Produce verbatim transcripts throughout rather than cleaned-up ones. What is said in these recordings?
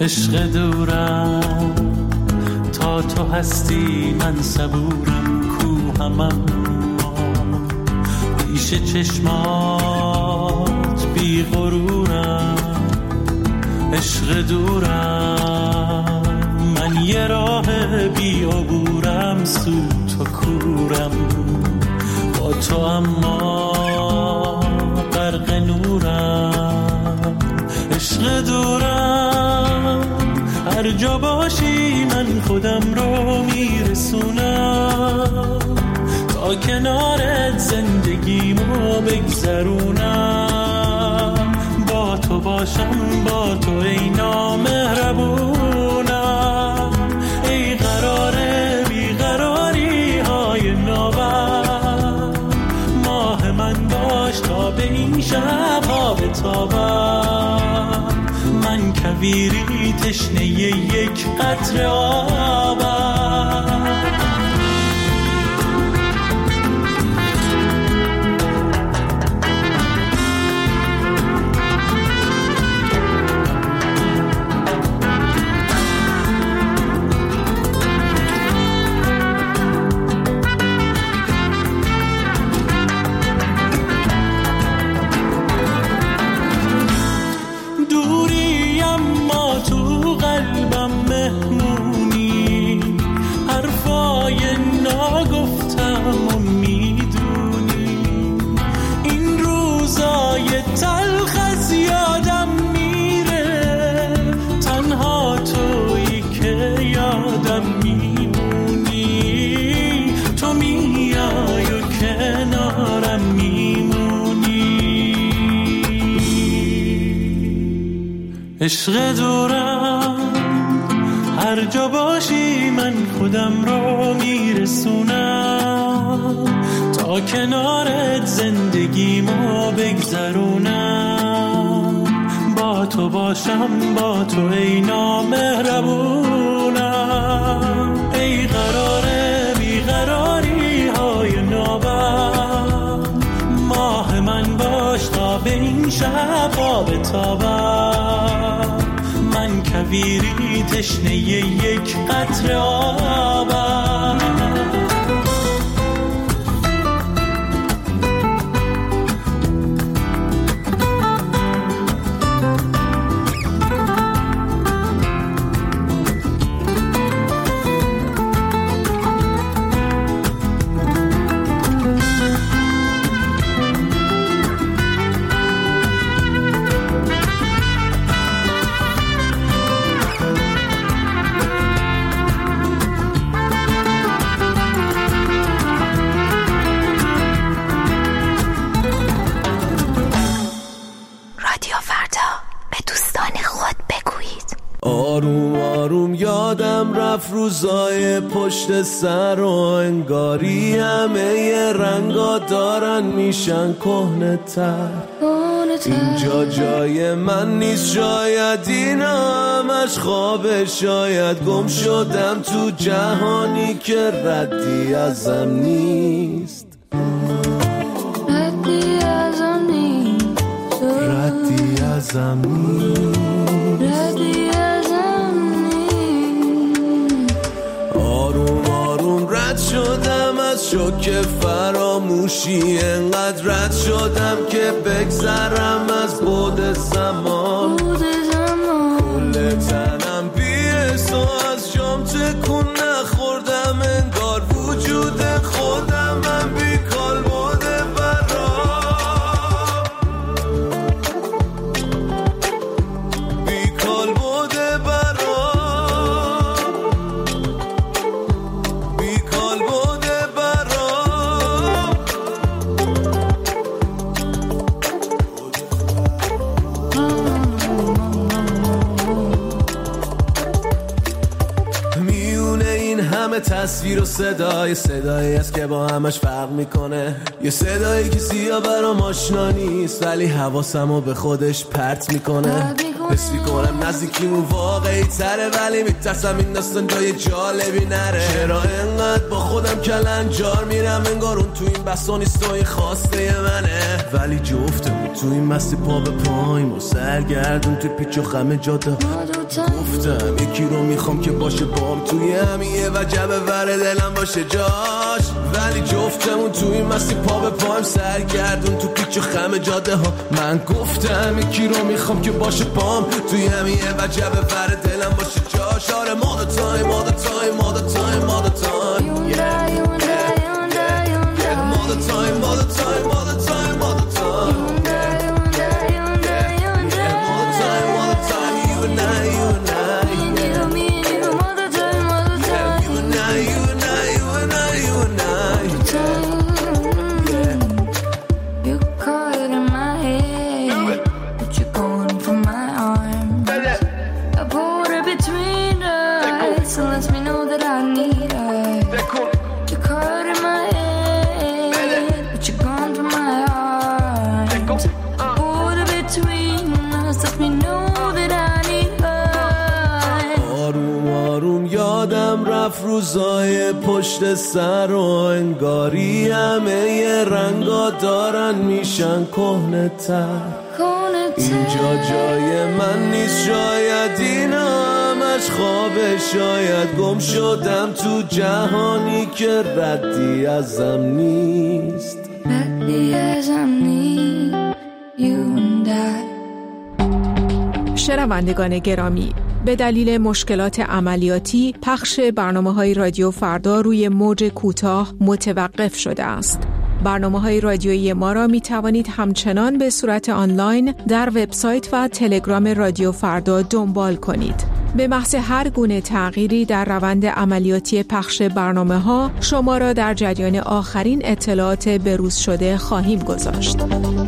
عشق دورم تا تو هستی من صبورم کوهم اما پیش چشمات بی غرورم عشق دورم من یه راه بی عبورم سو تو کورم با تو اما غرق نورم عشق دورم هر جا باشی من خودم رو میرسونم تا کنارت زندگیمو بگذرونم با تو باشم با تو ای نامهربونم ای قراره بیقراری های نوبر ماه من باش تا به این شب ها بتابم من کویری تشنه یک قطره آبم عشق دورم هر جا باشی من خودم رو میرسونم تا کنارت زندگیمو بگذرونم با تو باشم با تو ای نامهربونم ای قراره بیقراری های نوبر ماه من باش تا به این شب ها بتابم من کویری تشنه یک قطره آبم آروم آروم یادم رفت روزای پشت سر و انگاری همه رنگا دارن میشن کهنه تر اینجا جای من نیست شاید اینا همش خوابه شاید گم شدم تو جهانی که ردی ازم نیست ردی ازم نیست ردی ازم نیست ردی رد شدم از شوک فراموشی انقدر رد شدم که بگذرم از بعد زمان کل تنم بی‌حس و از جام تکون نخوردم انگار وجود خودم من بیکال بوده برام بیکال بوده برام تصویر و صدای صدایی است که با همش فرق میکنه یه صدایی که سیاه برام آشنا نیست ولی حواسمو به خودش پرت میکنه حس میکنم نزدیکیمون واقعی تره ولی میترسم این داستان جای جالبی نره چرا انقدر با خودم کلنجار میرم انگار اون تو این بسا نیست و این خواسته منه ولی جفتمون تو این مستی پا به پاییم و سرگردون تو پیچ و خم جاده گفتم یکی رو میخوام که باشه بام توی همیه و جبه ور دلم باشه جاش، ولی جفتمون توی مستی پا به پایم سرگردون تو پیچ و خم جاده ها. من گفتم یکی رو میخوام که باشه بام توی همیه و جبه ور دلم باشه جاش. آره ما دو تایم ما دو تایم ما دو تایم ما دو تایم ما دو تایم ما دو تایم ما دو تایم ما دو تایم روزای پشت سر و انگاری همه ی رنگا دارن میشن کهنه تر. اینجا جای من نیست، شاید این همش خوابه، شاید گم شدم تو جهانی که ردی ازم نیست، ردی ازم نیست. شنوندگان گرامی، به دلیل مشکلات عملیاتی پخش برنامه‌های رادیو فردا روی موج کوتاه متوقف شده است. برنامه‌های رادیویی ما را می توانید همچنان به صورت آنلاین در وبسایت و تلگرام رادیو فردا دنبال کنید. به محض هر گونه تغییری در روند عملیاتی پخش برنامه‌ها شما را در جریان آخرین اطلاعات بروز شده خواهیم گذاشت.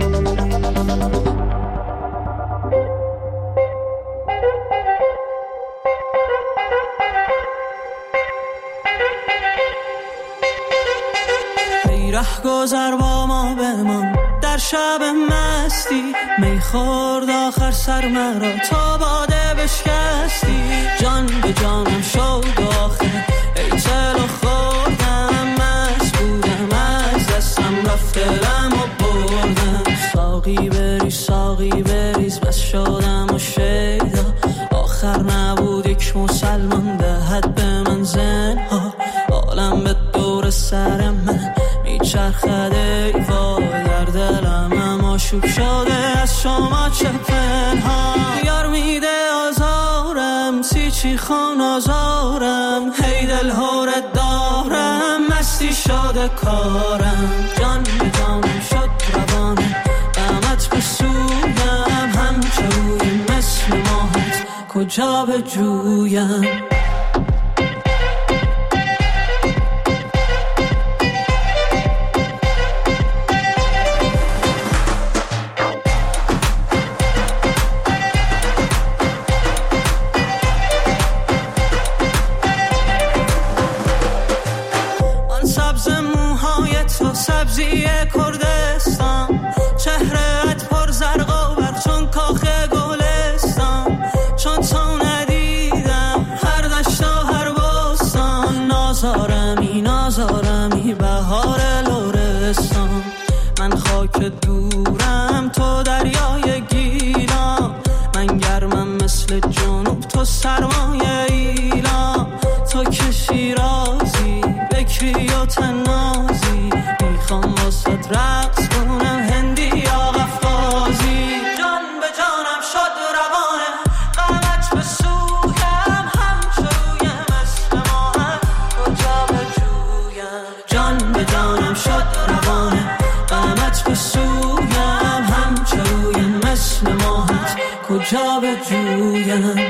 گذر با ما بمان در شب مستی، میخورد آخر سر مرا تا باده بشکستی. جان به جانم شد آخر ای چلو خوردم، مست بودم از دستم رفت دلم و بردم. ساقی بریز ساقی بریز بس شدم و شیدا، آخر نبود یک مسلمان دهد به من زنها. عالم به دور سر من میچرخده ای وای، در دلم اما شوب شده از شما چه پنهان. یار میده آزارم سی چی خان آزارم، هی دل هورت دارم مستی شده کارم. جان به جانم شد روانم غمت به سویم، همچوی مثل ماهت کجا به جویم. سبزی کردستان، چهرهت پر زرق و برق چون کاخ گلستان. چون تو ندیدم هر دشت و هر بستان، نازارمی نازارمی بهار لرستان. من خاک دورم تو دریای گیلان، من گرمم مثل جنوب تو سرمایه ایلان. تو که شیرازی بکری و تنازی، میخوام واسه رقص کنم هندی یا قفقازی. جان به جانم شد روانه غمت به سویم، همچوی مثل ماهم کجا به جویم. جان به جانم شد روانه غمت به سویم، همچوی مثل ماهت کجا به جویم.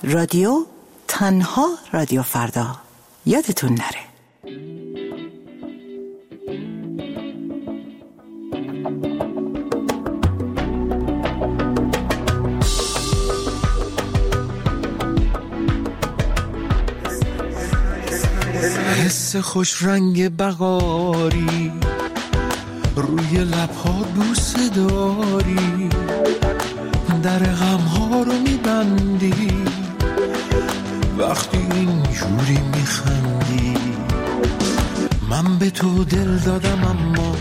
رادیو تنها رادیو فردا، یادتون نره. حس خوش رنگ بغاری روی لبها بوسه داری، در غمها رو میبندی وقتی اینجوری میخندی. من به تو دل دادم اما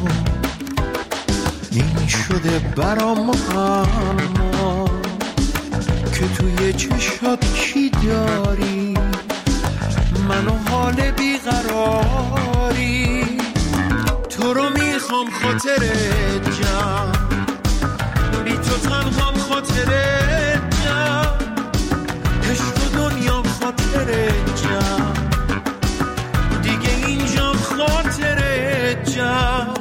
این شده برام اما که توی چشات چی داری، منو حال بیقراری. تو رو میخوام خاطرت جمع، بی تو تنهام خاطرت جمع، عشق و دنیام خاطرت جمع، دیگه اینجام خاطرت جمع.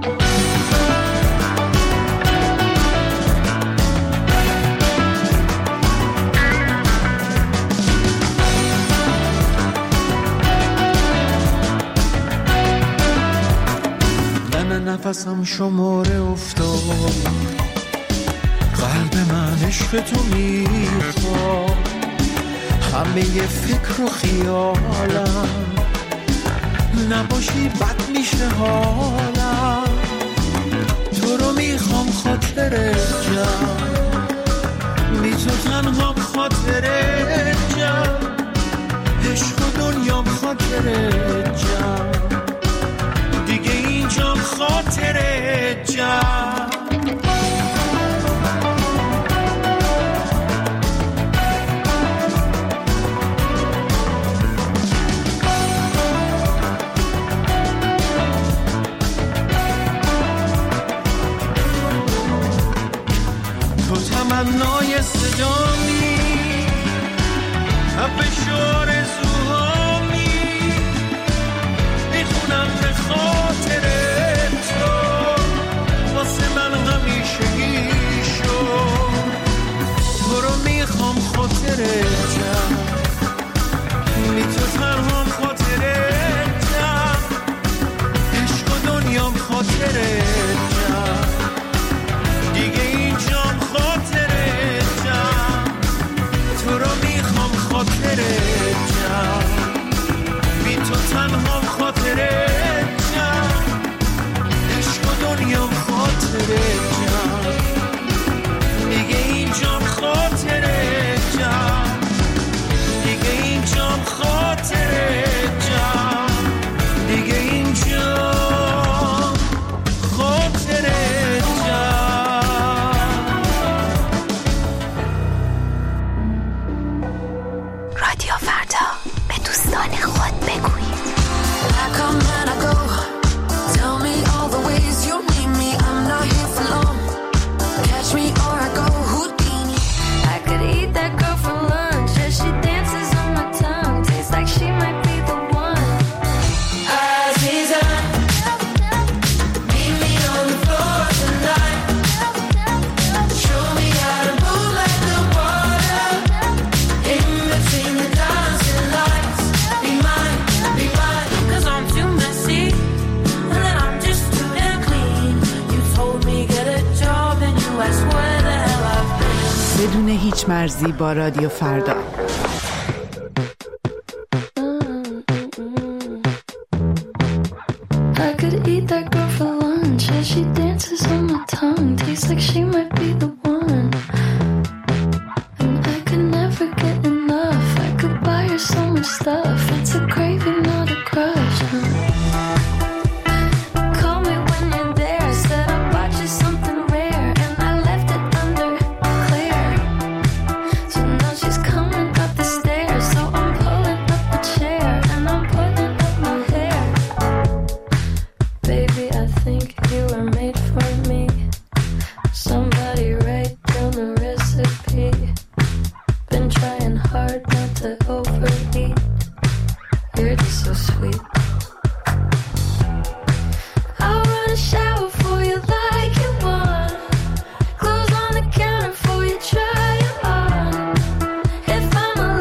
نفسم شماره افتاد، قلب من عشق تو میخواد، همه فکر و خیالم نباشی بد میشه حالم. تو رو میخوام خاطرت جمع، بی تو تنهام خاطرت جمع، عشق و دنیام خاطرت جمع، دیگه اینجام خاطرت جمع. تو تمنای صدامی، حبش آرزوهامی، میخونم به خاطر تو، واسه من همیشه ایشو. تو رو میخوام خاطرت جمع، بی تو تنهام خاطرت جمع، عشق و دنیام خاطرت جمع، دیگه اینجام خاطرت جمع. تو رو میخوام خاطرت جمع، بی تو تنهام خاطرت جمع، عشق و دنیام خاطرت جمع، دیگه اینجام خاطرت جمع، دیگه اینجام خاطرت جمع، دیگه اینجام خاطرت جمع. رادیو فردا، به دوستان خود بگویید. I come and I go. Tell me all the ways you need me. I'm not here for long. Catch me or I go Houdini. I could eat that girl for lunch as she dances on my tongue. Tastes like she might be the one. Aziza, meet me on the floor tonight. Show me how to move like the water. In between the dancing lights. Be mine, be mine. Cause I'm too messy, and then I'm just too damn clean. You told me get a job and you asked where the hell I've been. بدون هیچ مرزی با رادیو فردا. I could eat that girl for lunch as she dances on my tongue. Tastes like she might be the one. And I could never get enough. I could buy her so much stuff. It's a craving, not a crush. Call me when you're there. Said I bought you something rare, and I left it under clear. So now she's coming up the stairs. So I'm pulling up a chair and I'm putting up my hair. Baby, I think you were made for me. Somebody write down the recipe. Been trying hard not to overeat. You're just so sweet. I'll run a shower for you like you want. Clothes on the counter for you, try it on. If I'm a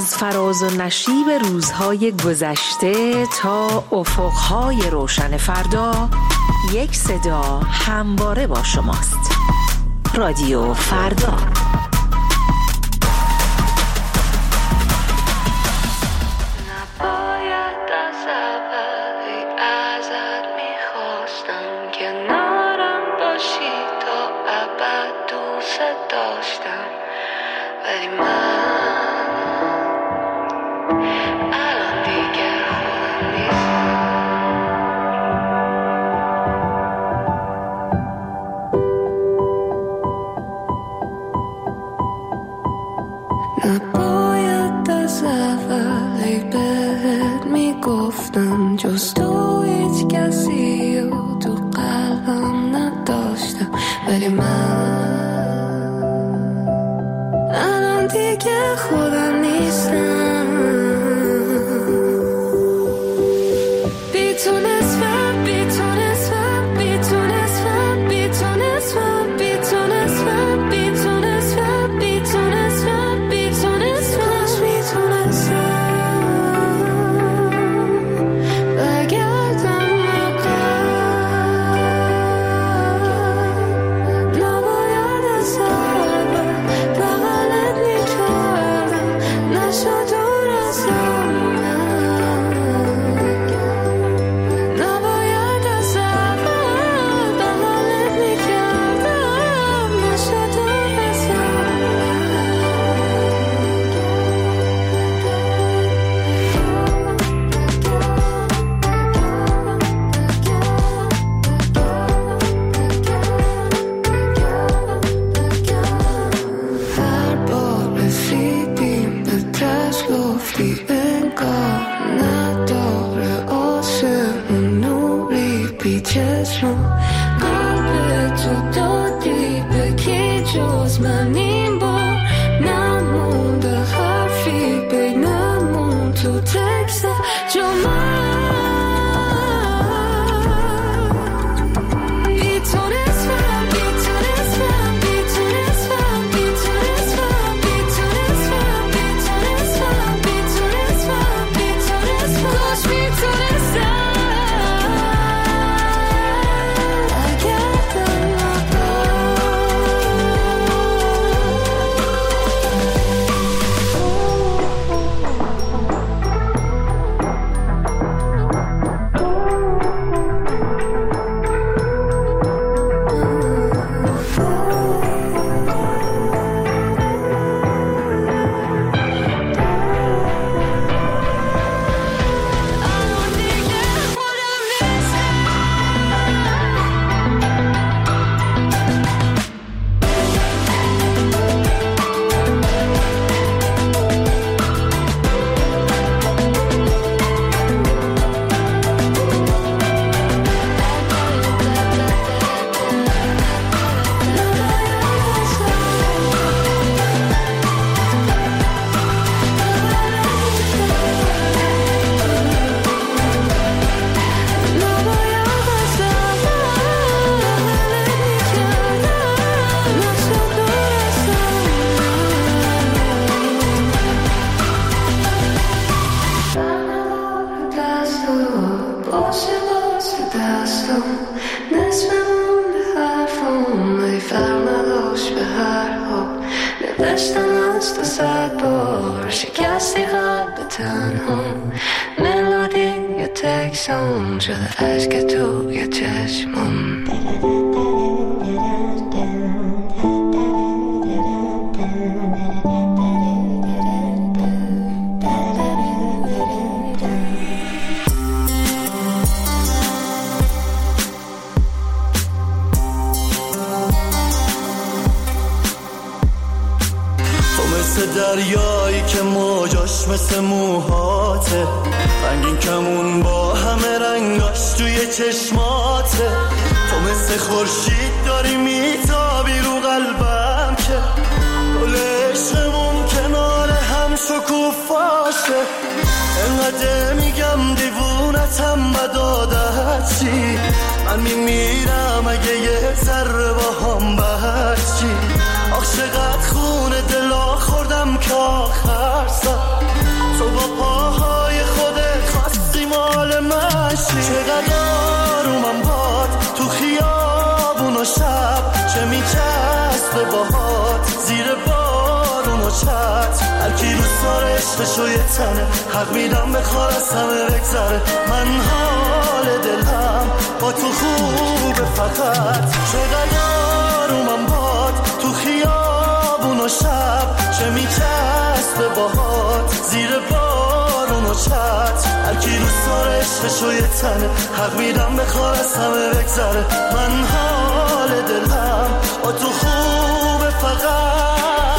از فراز و نشیب روزهای گذشته تا افقهای روشن فردا، یک صدا همواره با شماست. رادیو فردا. نباید از اولی بهت میگفتم جز تو هیچ کسی و تو قلبم نداشتم، ولی من الان دیگه خودم نیستم. بی تو نصفم، بی تو نصفم، بی تو نصفم، بی تو نصفم، بی تو نصفم، بی تو نصفم، بی تو نصفم، بی تو نصفم، بی تو نصفم. برگردم عقب، نباید از اول بغلت میکردم، نشد دور ازم. نباید از اول بغلت میکردم، نشد دور ازم. هر بار رسیدیم به دست گفتی انگار نداره آسمون نوری بی چشم. قلب تو دادی به کی جز من این بار، نمونده حرفی بینمون تو تکست جو من. بی تو نصفم، بی تو نصفم، بی تو نصفم، بی تو نصفم، بی تو نصفم، بی تو نصفم، بی تو نصفم، بی تو نصفم. کاش بی تو نصفم. برگردم عقب. الان دیگه خودم نیستم. باشه باشه دستم نصفمون به حرفم، ای فرق نداشت به هر حال. نوشتم از تو صد بار شکستی قلب تنها، ملودی یا تکسام شده عشق تو یا چشمم. دریایی که موجاش مثل موهاته، رنگین کمون با همه رنگاش توی چشماته. تو مثل خورشید داری میتابی رو قلبم که گل عشقمون کنار هم شکوفاشه. انقدر میگم دیوونتم بد عادت چی، من میمیرم اگه یه ذره با هم بچی. آخ چقدر خونه دلا خوردم که آخر سر تو با پاهای خودت خواستی مال من شی. چقدر آرومم باد تو خیابون و شب، چه میچسبه باهات زیر بارون و چت. هرکی رو سار عشقشو یه تنه، حق میدم بخوار از همه بگذره. من حال دلم با تو خوبه فقط. چقدر آرومم باد تو خیابون و شب، چه میچسبه باهات زیر بارون و چت. هرکی رو سار عشقشو یه تنه، حق میدم بخوار از همه بگذره. من حال دلم با تو خوبه فقط.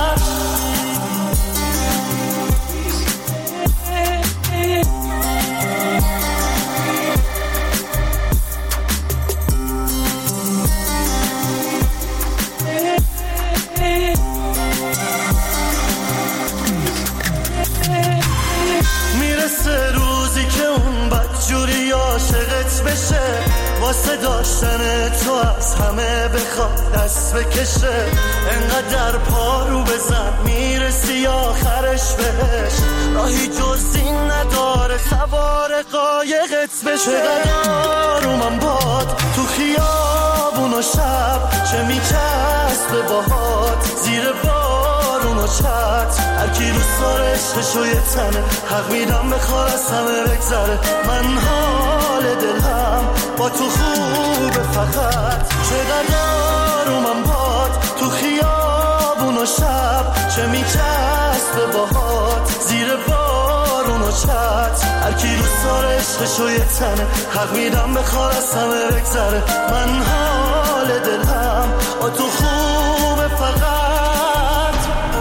میرسه روزی که اون بدجوری عاشقت بشه، واسه داشتن تو از همه بخواد دست بکشه. انقدر پارو بزن میرسی آخرش بهش، راهی جز این نداره سوار قایقت بشه. چقدر آرومم باد تو خیابون و شب، چه میچسبه باهات زیر بارون و چت. هرکی رو سار عشقشو یه تنه، حق میدم بخوار از همه بگذره. من حال دلم با تو خوبه فقط. چقدر آرومم باد تو خیابون و شب، چه میچسبه باهات زیر بارون و چت. هرکی رو سار عشقشو یه تنه، حق میدم بخوار از همه بگذره. من حال دلم با تو خوبه فقط.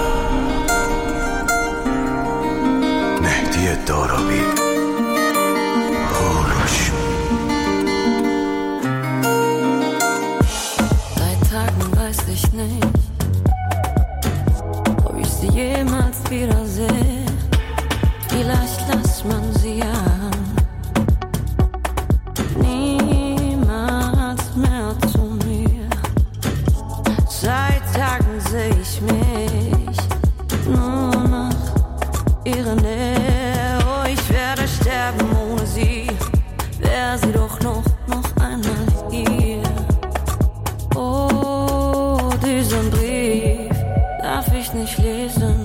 مهدی دارابی هوروش. Seit Tagen weiß ich nicht, ob ich sie jemals wiedersehe. Vielleicht lässt man sie ja niemals mehr zu mir. Seit Tagen seh ich mich nur nach ihrer Nähe. Oh, ich werde sterben ohne sie, wär sie doch noch, noch einmal hier. Oh, diesen Brief darf ich nicht lesen.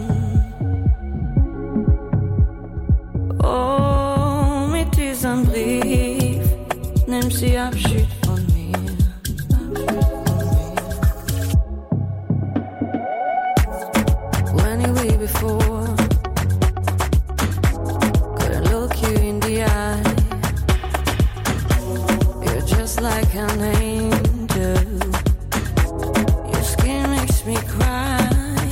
Oh, mit diesem Brief nimmt sie Abschied von mir. When you were before, couldn't look you in the eye. You're just like an angel. Your skin makes me cry.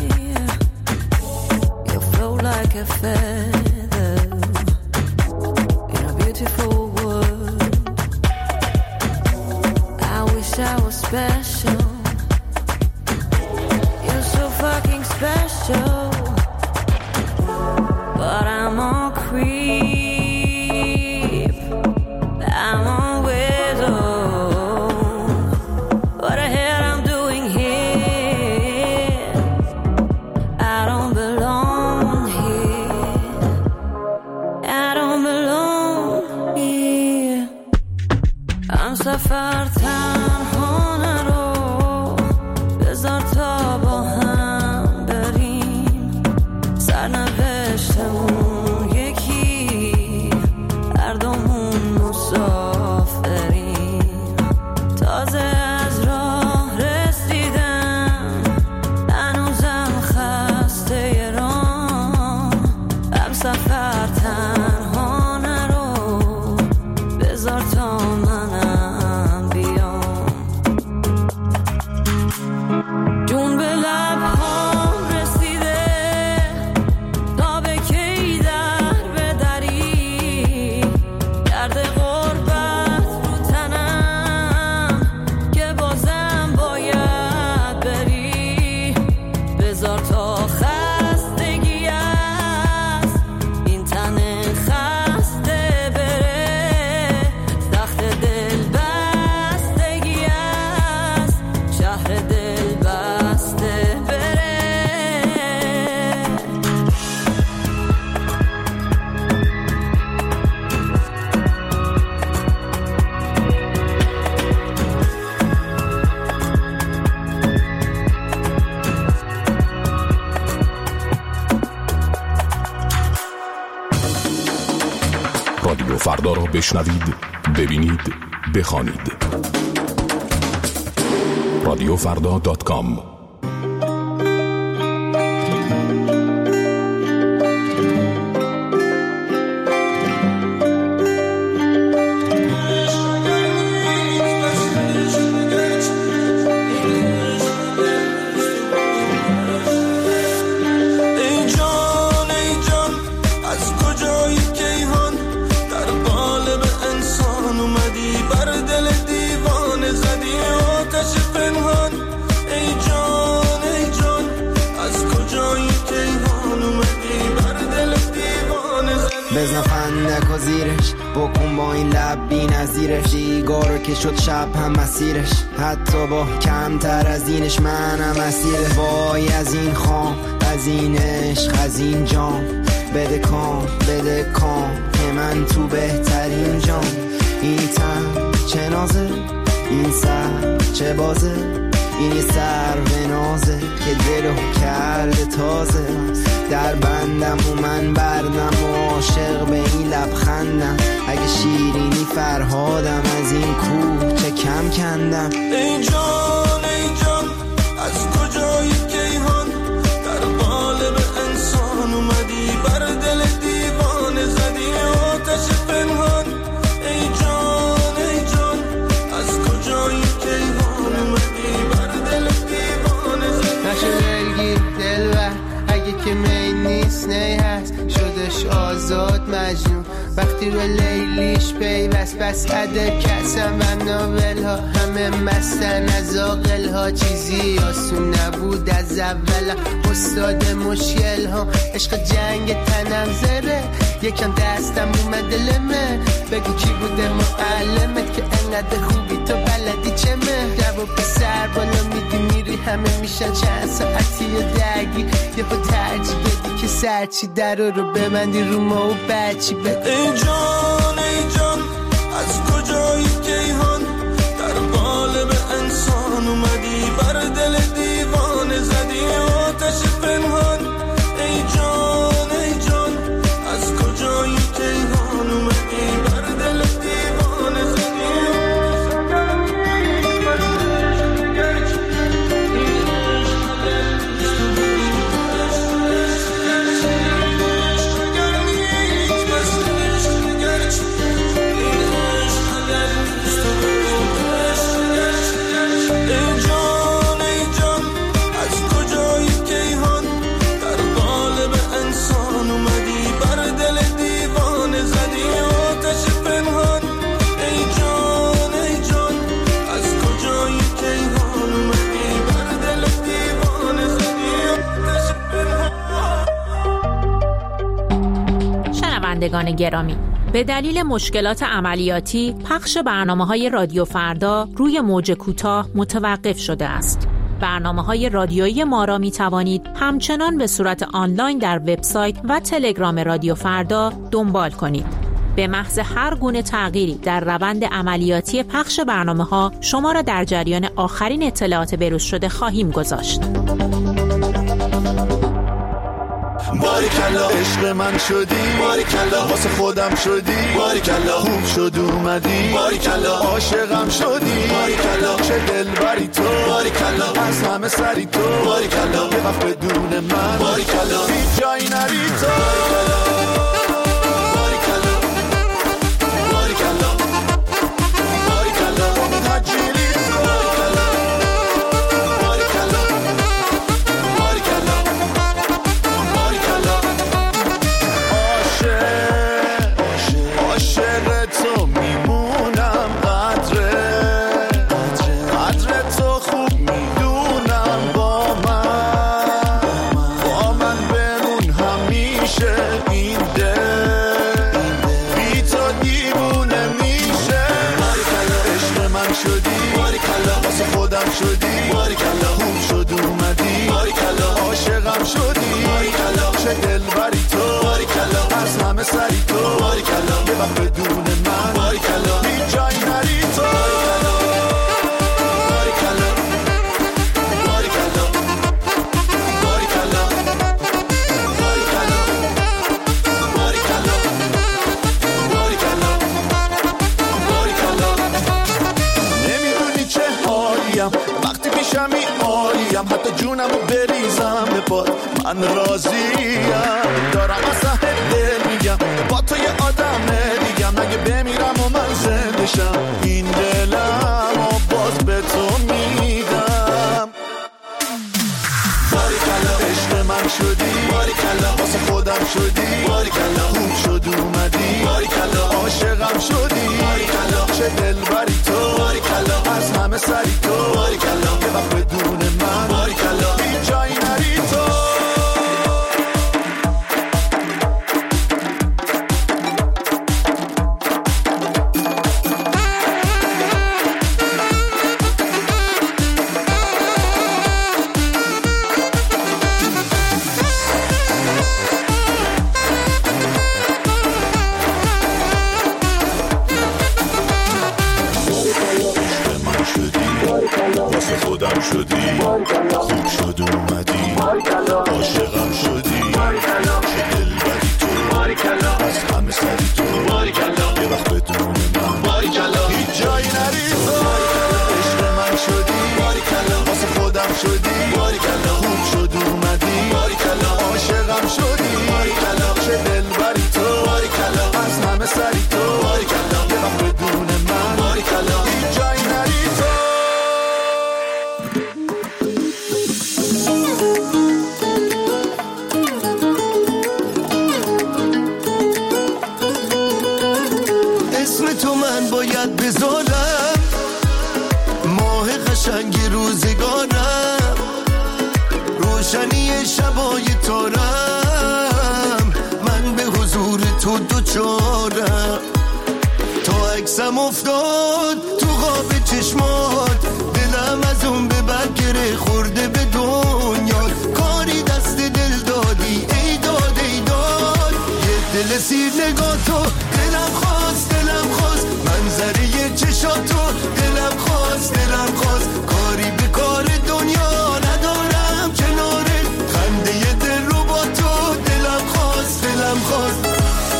You float like a feather in a beautiful world. I wish I was special. You're so fucking special. But I'm on creep, I'm on widow. What the hell I'm doing here? I don't belong here. I don't belong here. I'm سفر تنها نرو، بذار تا با هم بریم. سرنوشتمون یکی، هر دومون مسافریم. تازه از راه رسیدم، هنوزم خسته راه. هم سفر تنها نرو، بذار تا منم بیام. جون به لبهام رسیده، تا به کی در بدری. درد غربت رو تنم، که بازم باید بری. بذار تا خستگی از این تن خسته بره. رادیو فردا را بشنوید، ببینید، بخوانید. رادیو فردا دات کام. بزن فندک و زیرش، بکن با این لب بی نظیرش، دیگارو که شد شب هم مسیرش، حتی با کمتر از اینش منم اسیره. وای از این خام، از این عشق، از این جام، بده کام بده کام که من تو بهترین جام. این تن چه نازه، این سر چه بازه، این یه سر به نازه که دلو کرده تازه. در بندم و من بردم و عاشق به این لبخندم، اگه شیرینی فرهادم از این کوه چه کم کندم. ای جان ای جان از کجایی کیهان، در قالب انسان اومدی بر دل دیوانه زدی آتش پنهان. ای جان ای جان از کجایی کیهان اومدی بر دل دیوانه زدی. نشه دلگیر دلبر اگه که می نیست نی هست، شدش آزاد مجنون وقتی به لیلیش پیوست. بس عده کسم و ناول ها همه مستن از آقل ها، چیزی آسون نبود از اول. استاد مشکل ها عشق جنگ تنم زره، یکم دستم اومده لمه. بگو کی بوده معلمت که انقدر خوبی تو بلدی چمه. جواب پسر بالا میدی میری همه میشن چند ساعتی درگیر، یه با ترجیح بدی که سرچی در رو ببندی رو ما و بچی بدی. ای جان ای جان از کجایی کیهان، در قالب انسان اومدی بر دل دیوانه زدی آتش پنهان. ای جان ای جان از کجایی کیهان اومدی بر دل دیوانه زدی. شنوندگان گرامی، به دلیل مشکلات عملیاتی پخش برنامه‌های رادیو فردا روی موج کوتاه متوقف شده است. برنامه‌های رادیویی ما را می‌توانید همچنان به صورت آنلاین در وبسایت و تلگرام رادیو فردا دنبال کنید. به محض هر گونه تغییری در روند عملیاتی پخش برنامه‌ها شما را در جریان آخرین اطلاعات بروز شده خواهیم گذاشت. باریکلا عشق من شدی، باریکلا واسه خودم شدی، باریکلا خوب شد اومدی، باریکلا عاشقم شدی، باریکلا چه دلبری تو، باریکلا از همه سری تو، باریکلا بقف بدون من، باریکلا هیچ جایی نری تو، باریکلا باریکلا باریکلا تجیلی تو، باریکلا باریکلا باریکلا عاشق تو میمونم، قدره قدر تو خوب میدونم، با من با من بمون همیشه. میگم حتی جونمو بریزم به پات من راضیم. دارم از ته دل میگم با تو یه آدمه دیگم، اگه بمیرم و من زنده شم این دلم و باز به تو میدم. باریکلا عشق من شدی، باریکلا واسه خودم شدی، باریکلا خوب شد اومدی، باریکلا عاشقم شدی، باریکلا چه دلبری تو، باریکلا از همه سری تو، باریکلا یه وقت بدون من، باریکلا هیچ جایی نری تو. خودم شدی، خوب شد اومدی، عاشقم شدی، چه دلبری تو، از همه سری تو، یه وقت بدون من، هیچ جایی نری تو. عشق من شدی، واسه خودم شدی، خوب شد اومدی، عاشقم شدی، چه دلبری تو، از همه سری تو، یه وقت بدون من، هیچ جایی نری تو. باید بذارم ماه قشنگ روزگارم، روشنی شبای تارم، من به حضور تو دوچارم. تا عکسم افتاد تو خواب چشمات، دلم از اون به برگره خورده به دنیا، کاری دست دل دادی ای داد ای داد. یه دل سیر نگاه تو دلم خواست دلم خواست، منظره چشاتو دلم خواست دلم خواست، کاری به کار دنیا ندارم کناره، خنده دل رو با تو دلم خواست دلم خواست.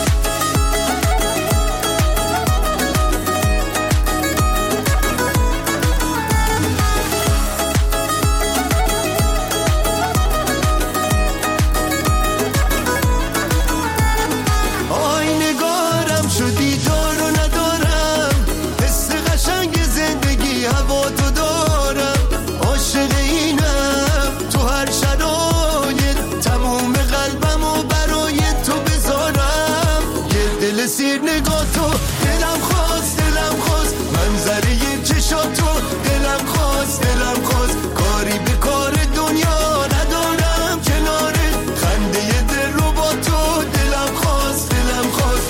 سیر نگاه تو دلم خواست دلم خواست، منظره چشاتو دلم خواست دلم خواست، کاری به کار دنیا ندارم کناره، خنده دل رو با تو دلم خواست دلم خواست.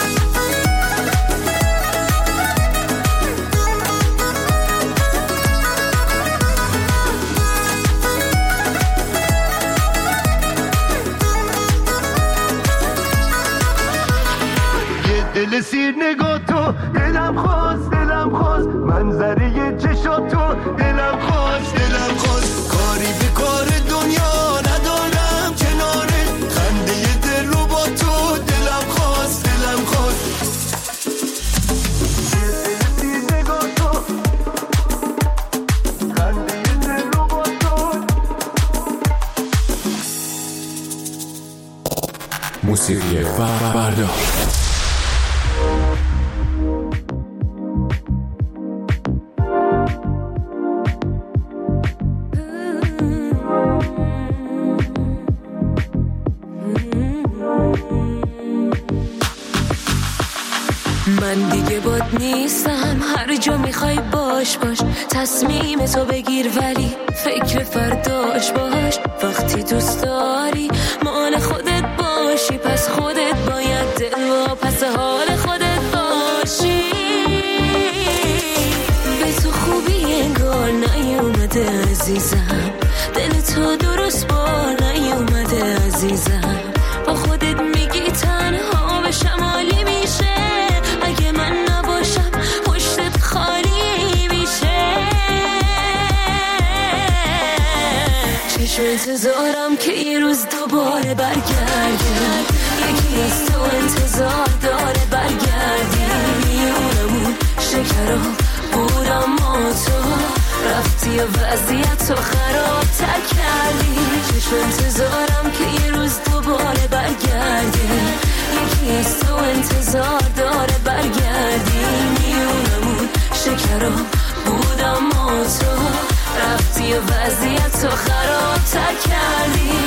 دل سیر نگاه تو دلم خواست دلم خواست، منظره چشاتو دلم خواست دلم خواست، کاری به کار دنیا ندارم کناره، خنده دل رو با تو دلم خواست دلم خواست. دل سیر نگاه تو خنده دل رو با تو. موسیقی فردا. من دیگه باد نیستم، هر جا میخوای باش باش، تصمیم تو بگیر ولی فکر فرداش باش، وقتی دوست داری مال خودت باشی، پس خودت باید دل و پس حال خودت باشی. به تو خوبی انگار نیومده عزیزم، دل تو درست بار نیومده عزیزم، با خودت میگی تنها به شمالی میشه، اگه من نباشم پشتت خالی میشه. چشم انتظارم که یه روز دوباره برگردی، یکی از تو انتظار داره برگردی، میونمون شکرها بودم ما تو رفتی و وضعیت تو خراب انتظار داره برگردی. میونمون شکرا بود اما تو رفتی و وضعیت تو خرابتر کردی.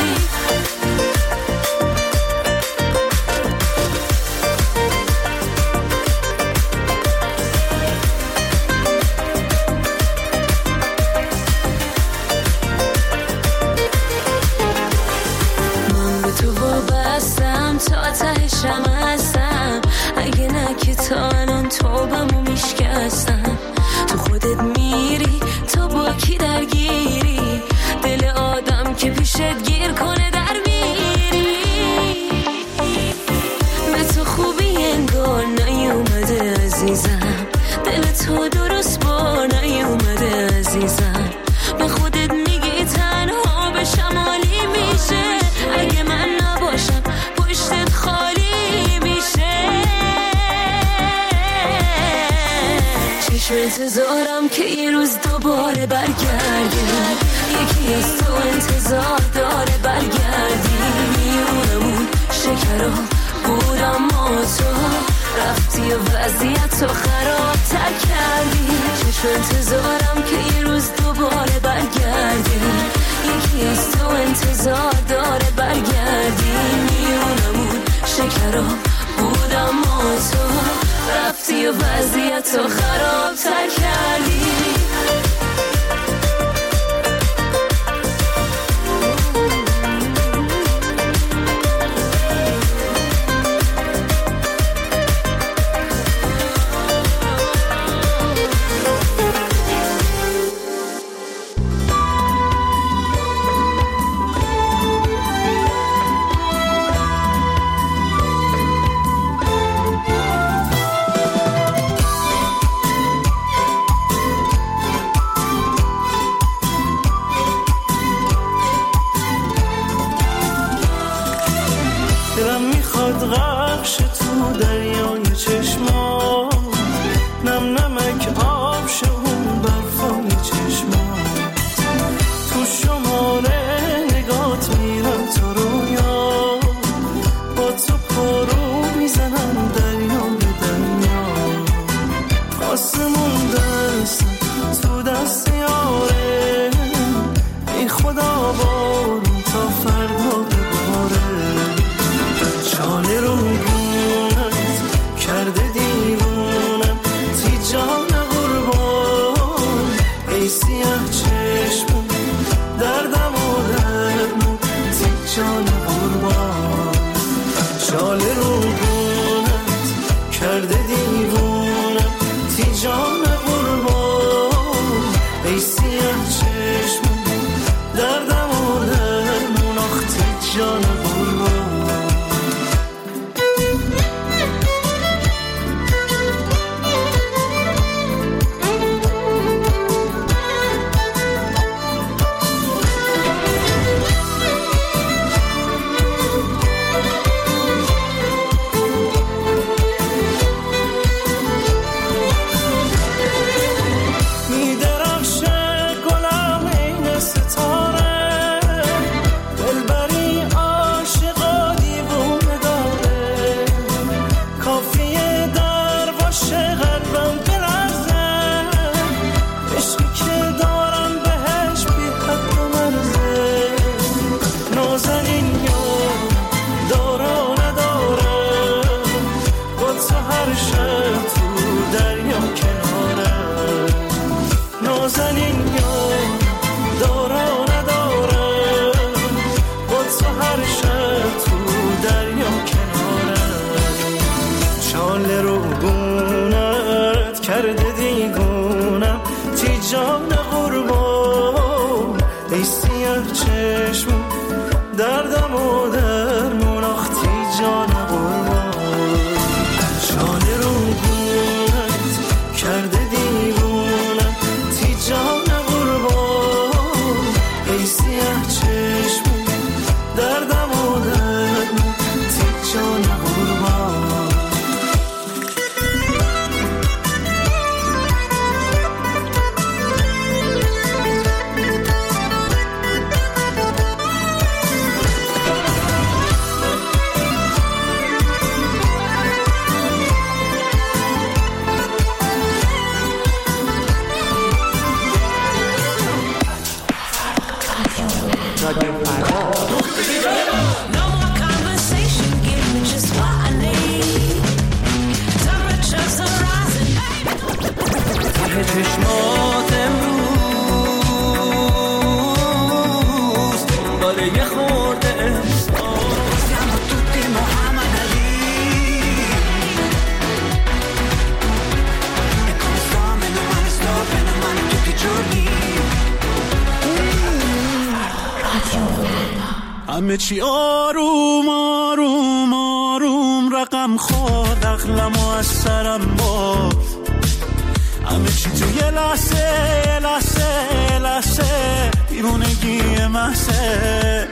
تا تهشم هستم اگه نه که تا الان توبمو میشکستم. تو خودت میری تو با کی درگیری دل آدم که پیشت گیر کنه در میری. به تو خوبی انگار نیومده عزیزم دل تو درست بار نیومده عزیزم. به خودت میگی تنها به شمالی میشه اگه من نباشم پشتت خالی میشه. چشم انتظارم که یه روز دوباره برگردی. یکی از تو انتظار داره برگردی. میونمون شکرا بود اما تو رفتی و وضعیت تو خرابتر کردی. چشم انتظارم که یه روز دوباره برگردی. یکی از تو انتظار داره برگردی. میونمون شکرا بود اما تو رفتی و وضعیت تو خرابتر کردی. همه چی آروم آروم آروم رقم خورد، عقلمو از سرم برد. همه چی تو یه لحظه یه لحظه یه لحظه دیوونگی محضه.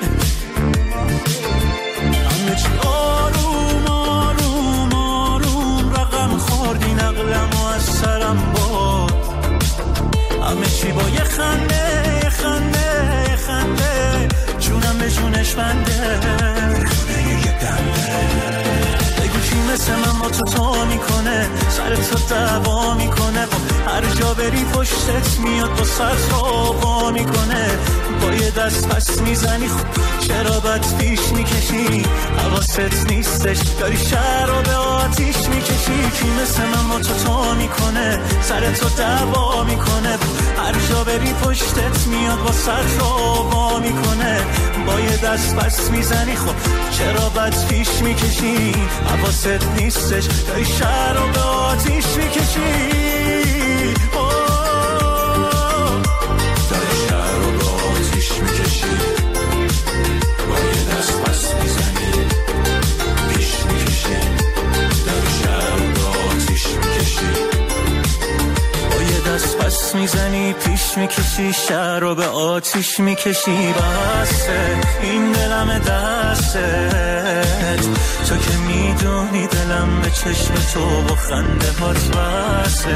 همه چی آروم آروم آروم رقم خورد، این عقلمو از سرم برد. همه چی با یه خنده یه خنده یه خنده جونم به جونش بنده. یه دنده بگو کی مثل من با تو تو میکنه، سر تو دعوا میکنه، با هر جا بری پشتت میاد با سر تو با میکنه. با یه دست پس میزنی خب چرا بد پیش میکشی، حواست نیستش داری شهر رو به آتیش میکشی. کی مثل من با تو تو میکنه، سر تو دعوا میکنه، هر جا بری پشتت میاد با سر تو با میکنه. با یه دست پس میزنی خب چرا بد پیش میکشی، حواست نیستش داری شهر رو به آتیش میکشی. داری شهر رو به آتیش میکشی، با یه دست پس میزنی پیش میکشی. داری شهر رو به آتیش میکشی، با یه دست پس میزنی پیش میکشی. شهر رو به آتیش میکشی. بسه این دلم دستت، تو که میدونی دلم به چشم تو با خنده هات بسه.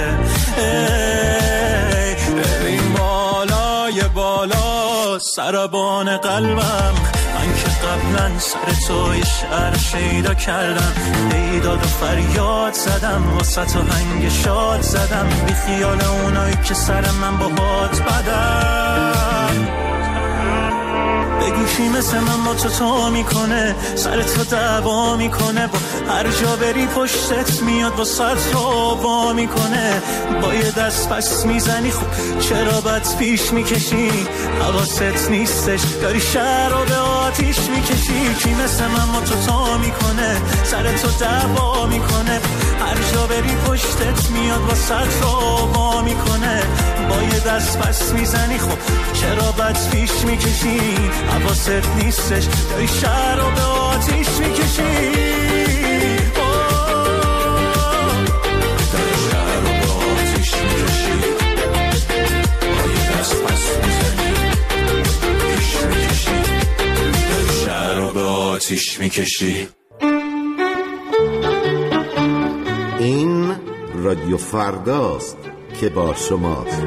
ببین بالای بالا سربان قلبم، من که قبلا سر تو یه شعر شیدا کردم، بیداد و فریاد زدم، واسه تو هنگ شاد زدم، بی خیال اونایی که سر من با باد بدن. بگو کی مثل من با تو تو میکنه، سر تو دعوا میکنه، با هر جا بری پشتت میاد با سر تو وا میکنه. با یه دست پس میزنی خب چرا بد پیش میکشی، حواست نیستش داری شهر رو به آتیش میکشی. کی مثل من با تو تو میکنه، سر تو دعوا میکنه، هر جا بری پشتت میاد با سر تو وا میکنه. با یه دست پس میزنی خب چرا بد پیش میکشی، حواست نیستش داری شهر رو به آتیش میکشی. داری شهر رو به آتیش میکشی، با یه دست پس میزنی پیش میکشی. داری شهر رو به آتیش میکشی. این رادیو فرداست که با شماست.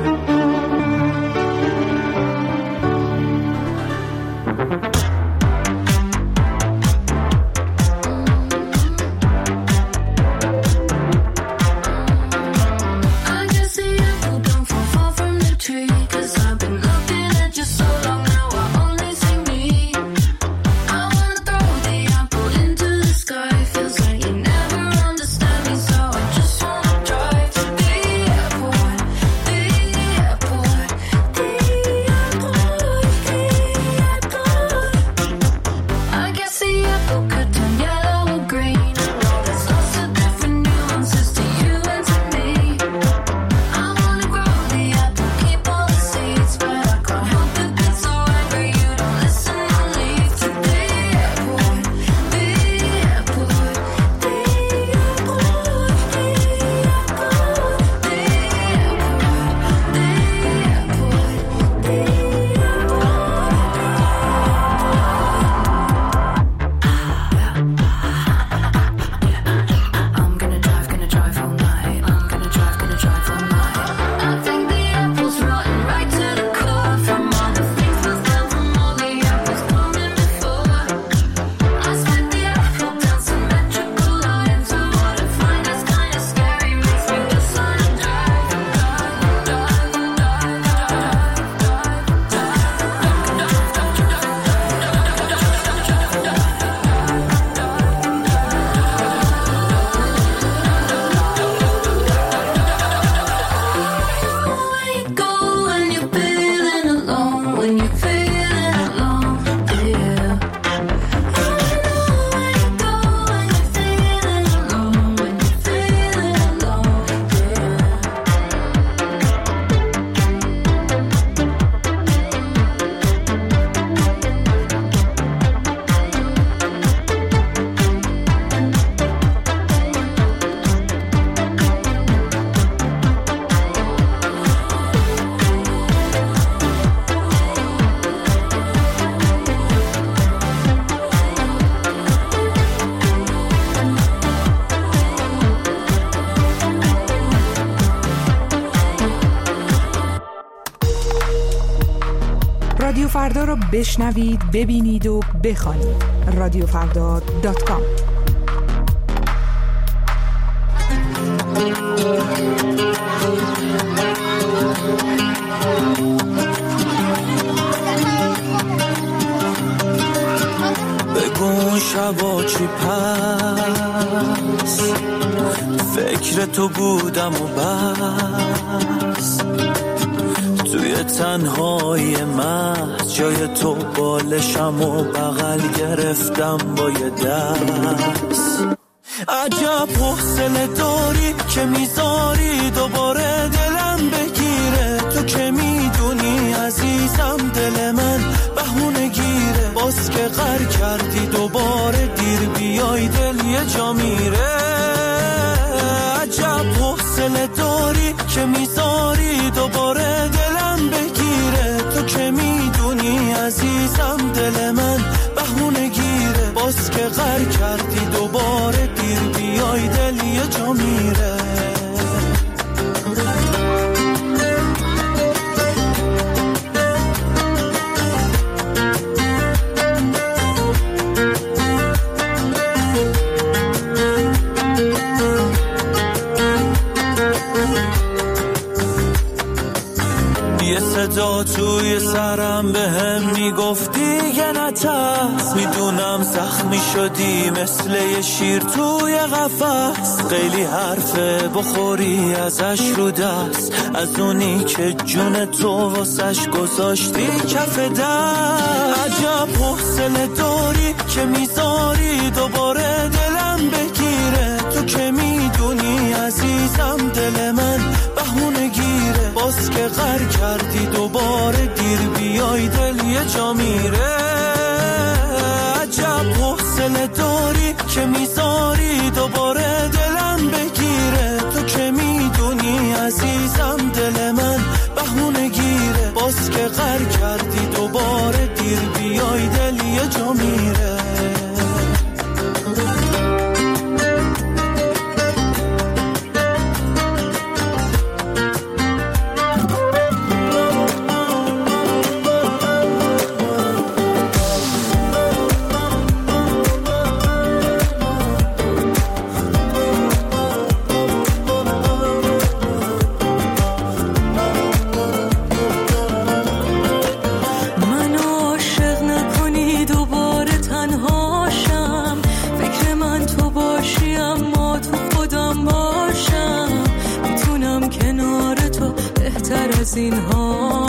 فردا را بشنوید، ببینید و بخوانید. رادیو فردا دات کام. بگو شبا چی پس فکر تو بودم و بس، توی تنهای محض جای تو بالشم و بغل گرفتم با یه دست. عجب حوصله داری که میذاری دوباره دلم بگیره، تو که میدونی عزیزم دل من بهونه گیره، باز که غر کردی دوباره دیر بیای دل یه جا میره. عجب حوصله داری که میذاری دوباره دلم بگیره، تو که میدونی عزیزم دل من بهونه گیره، باز که غر کردی دوباره دیر بیای دل یه جا میره. صدا توی سرم به هم میگفتی یه نترس، میدونم زخمی شدی مثل یه شیر توی قفس، خیلی حرفه بخوری ازش رو دست، از اونی که جون تو واسش گذاشتی کف دست. عجب حوصله داری که میذاری دوباره دلم بگیره، تو که میدونی عزیزم دل من بهونه گیره، باز که غر کردی دوباره دیر بیای دل یه جا میره. عجب حوصله داری که میذاری دوباره دلم بگیره، تو که میدونی عزیزم دل من بهونه گیره، باز که غر کردی دوباره دیر بیای دل یه جا میره. از اینها